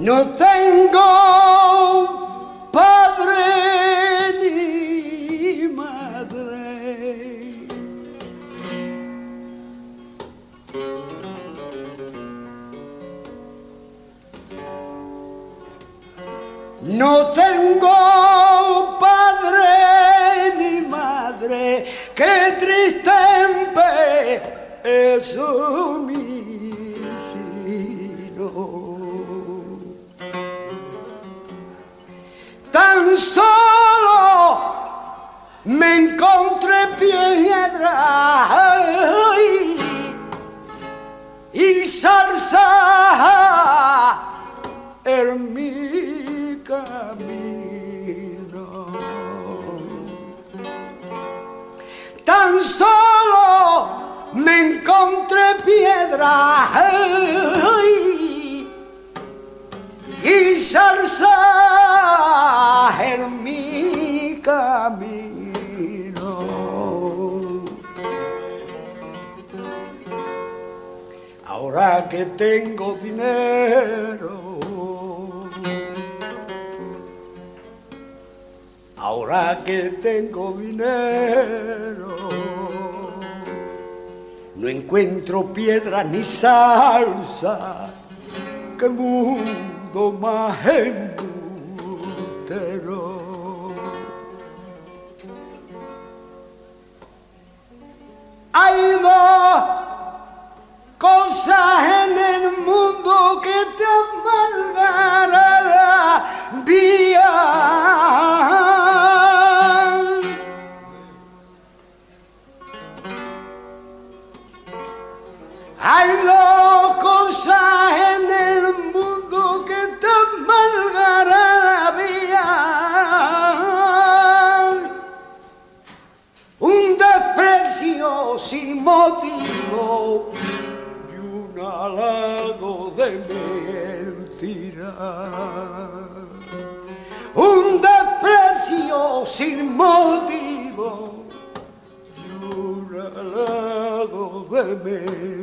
No tengo padre ni madre. No tengo padre ni madre, qué triste es mi sino. Tan solo me encontré piedra y zarza en mi camino. Tan solo me encontré piedra y zarza en mi camino. Ahora que tengo dinero, ahora que tengo dinero, no encuentro piedra ni salsa, que mundo más embustero. Hay dos cosas en el mundo que te amargan la vida. Hay dos cosas en el mundo que te amargan la vida: un desprecio sin motivo y un halago de mentira. Un desprecio sin motivo y un halago de mentira.